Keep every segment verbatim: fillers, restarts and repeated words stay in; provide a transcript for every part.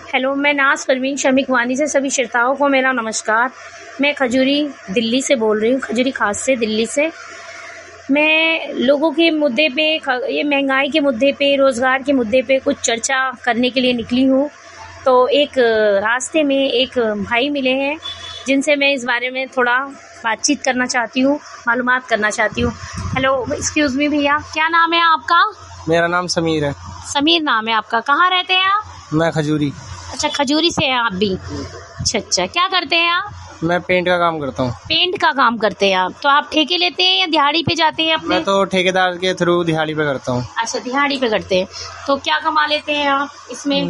Hello, मैं नाज परवीन शमीक वानी से सभी श्रोताओं को मेरा नमस्कार। मैं खजूरी दिल्ली से बोल रही हूँ, खजूरी खास से दिल्ली से। मैं लोगों के मुद्दे पे, ये महंगाई के मुद्दे पे, रोज़गार के मुद्दे पे कुछ चर्चा करने के लिए निकली हूँ। तो एक रास्ते में एक भाई मिले हैं जिनसे मैं इस बारे में थोड़ा बातचीत करना चाहती हूँ, मालूमात करना चाहती हूँ। हेलो, एक्सक्यूज़ मी भैया, क्या नाम है आपका? मेरा नाम समीर है। समीर नाम है आपका। कहाँ रहते हैं आप? मैं खजूरी। अच्छा, खजूरी से हैं आप भी। अच्छा अच्छा, क्या करते हैं आप? मैं पेंट का काम करता हूँ। पेंट का काम करते हैं आप? तो आप ठेके लेते हैं या दिहाड़ी पे जाते हैं अपने? मैं तो ठेकेदार के थ्रू दिहाड़ी पे करता हूँ। अच्छा, दिहाड़ी पे करते हैं। तो क्या कमा लेते हैं आप इसमें?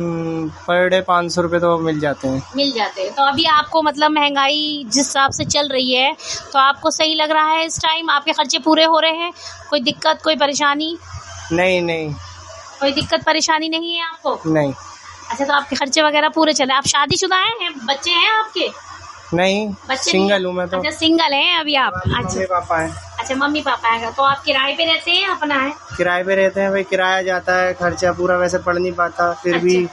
पर डे पाँच सौ रुपये तो मिल जाते हैं। मिल जाते हैं। तो अभी आपको मतलब महंगाई जिस हिसाब से चल रही है, तो आपको सही लग रहा है इस टाइम? आपके खर्चे पूरे हो रहे हैं? कोई दिक्कत, कोई परेशानी? नहीं नहीं, कोई दिक्कत परेशानी नहीं है आपको? नहीं। अच्छा, तो आपके खर्चे वगैरह पूरे चले। आप शादीशुदा हैं? बच्चे हैं आपके? नहीं, बच्चे सिंगल हूँ मैं तो। अच्छा, सिंगल हैं अभी आप? अच्छा, मम्मी पापा हैं। अच्छा, मम्मी पापा है। तो आप किराए पे रहते हैं, अपना है? किराए पे रहते हैं भाई, किराया जाता है, खर्चा पूरा वैसे पड़ नहीं पाता, फिर अच्छा। भी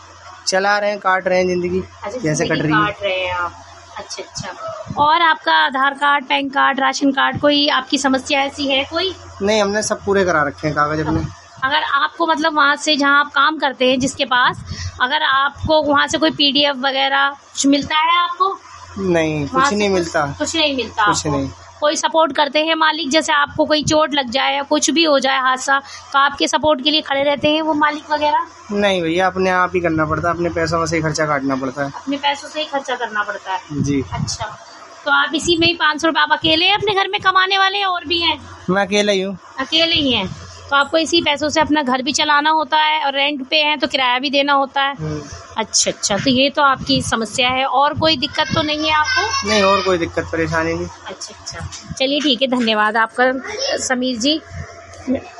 चला रहे हैं, काट रहे हैं जिंदगी। अच्छा, कैसे कट रही है? काट रहे हैं आप। अच्छा अच्छा। और आपका Aadhaar card, PAN card, ration card, कोई आपकी समस्या ऐसी है कोई? नहीं, हमने सब पूरे करा रखे हैं कागज अपने। अगर आपको मतलब वहाँ से जहाँ आप काम करते हैं जिसके पास, अगर आपको वहाँ से कोई पीडीएफ वगैरह कुछ मिलता है आपको? नहीं, कुछ नहीं मिलता। कुछ नहीं मिलता कुछ आपको? नहीं। कोई सपोर्ट करते हैं मालिक? जैसे आपको कोई चोट लग जाए या कुछ भी हो जाए हादसा, तो आपके सपोर्ट के लिए खड़े रहते हैं वो मालिक वगैरह? नहीं भैया, अपने आप ही करना पड़ता है, अपने पैसों में से ही खर्चा काटना पड़ता है। अपने पैसों से ही खर्चा करना पड़ता है जी। अच्छा, तो आप इसी में ही पाँच सौ रुपये आप अकेले हैं अपने घर में कमाने वाले, और भी हैं? मैं अकेला ही हूँ। अकेले ही हैं, तो आपको इसी पैसों से अपना घर भी चलाना होता है, और रेंट पे हैं तो किराया भी देना होता है। अच्छा अच्छा, तो ये तो आपकी समस्या है। और कोई दिक्कत तो नहीं है आपको? नहीं, और कोई दिक्कत परेशानी नहीं। अच्छा अच्छा, चलिए ठीक है, धन्यवाद आपका समीर जी।